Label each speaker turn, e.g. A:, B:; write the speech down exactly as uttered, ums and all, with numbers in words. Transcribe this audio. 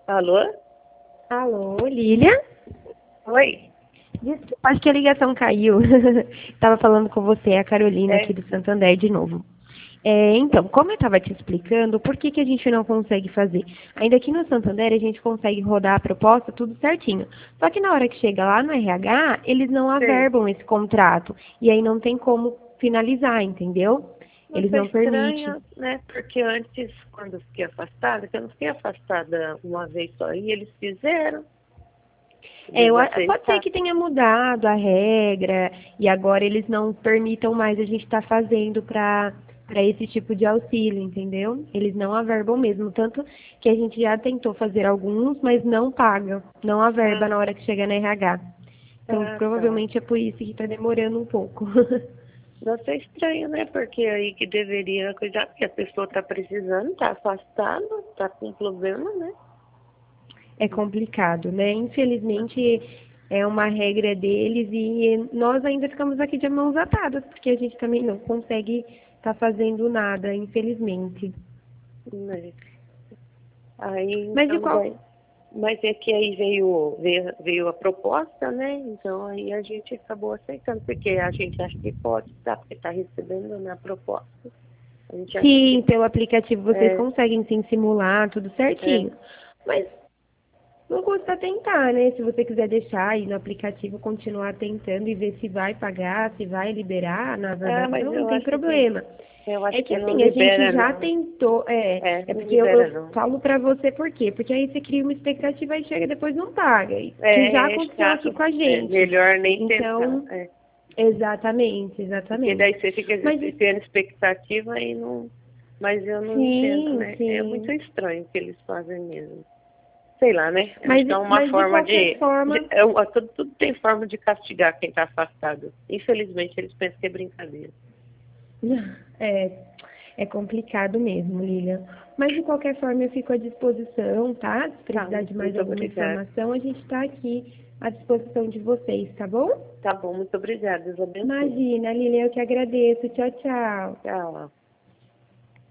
A: Alô?
B: Alô, Lília?
A: Oi?
B: Desculpa, acho que a ligação caiu. Estava falando com você, a Carolina aqui
A: É,
B: do Santander de novo. É, então, como eu estava te explicando, por que, que a gente não consegue fazer? Ainda aqui no Santander a gente consegue rodar a proposta tudo certinho. Só que na hora que chega lá no R H, eles não
A: sei.
B: averbam esse contrato. E aí não tem como finalizar, entendeu? Eles
A: Nossa, é
B: não permitem.
A: estranho, né? Porque antes, quando eu fiquei afastada, que eu não fiquei afastada uma vez só, e eles fizeram
B: É,
A: de
B: eu a-
A: você
B: pode ser
A: estar.
B: que tenha mudado a regra e agora eles não permitam mais a gente estar fazendo para para esse tipo de auxílio, entendeu? Eles não averbam mesmo, tanto que a gente já tentou fazer alguns, mas não paga, não averba
A: Ah,
B: na hora que chega na R H. Então,
A: ah, tá.
B: provavelmente é por isso que está demorando um pouco.
A: Nossa, é estranho, né? Porque aí que deveria cuidar, porque a pessoa está precisando, está afastada, está com problema, né?
B: É complicado, né? Infelizmente é uma regra deles e nós ainda ficamos aqui de mãos atadas, porque a gente também não consegue estar fazendo nada, infelizmente.
A: Né? Aí,
B: Mas de
A: então,
B: qual
A: daí. Mas é que aí veio, veio, veio a proposta, né? Então aí a gente acabou aceitando, porque a gente acha que pode, tá? Porque está recebendo na proposta. A gente acha que
B: sim, pelo aplicativo vocês
A: é,
B: conseguem sim simular tudo
A: é.
B: certinho. Mas não custa tentar, né? Se você quiser deixar aí no aplicativo, continuar tentando e ver se vai pagar, se vai liberar na
A: Ah, mas
B: verbação, não
A: eu
B: tem
A: acho que
B: problema.
A: eu
B: É
A: acho
B: que
A: que não
B: assim, a gente
A: libera
B: já
A: não.
B: tentou, é,
A: É,
B: é
A: não
B: porque eu, eu
A: libera não.
B: falo pra você por quê? Porque aí você cria uma expectativa e chega e depois não paga, e- que já
A: É, é
B: aconteceu aqui
A: chato.
B: com a
A: É
B: gente.
A: melhor nem tentar.
B: Então,
A: É.
B: exatamente,
A: Porque
B: exatamente.
A: daí você fica
B: Mas e-
A: tendo expectativa e não. Mas eu não entendo,
B: sim,
A: né? É muito
B: sim.
A: estranho o que eles fazem mesmo. Sei lá, né? Acho
B: Mas,
A: que é uma
B: mas de
A: forma
B: qualquer
A: de. de
B: forma,
A: é, uma- tudo, tudo tem forma de castigar quem está afastado. Infelizmente, eles pensam que é brincadeira.
B: é, é complicado mesmo, Lilian. Mas de qualquer forma eu fico à disposição, tá? Se
A: Tá,
B: precisar de mais
A: muito
B: alguma
A: obrigada.
B: informação, a gente está aqui à disposição de vocês, tá bom?
A: Tá bom, muito obrigada. Deus abençoe.
B: Imagina, Lilian, eu que agradeço. Tchau, tchau.
A: Tchau.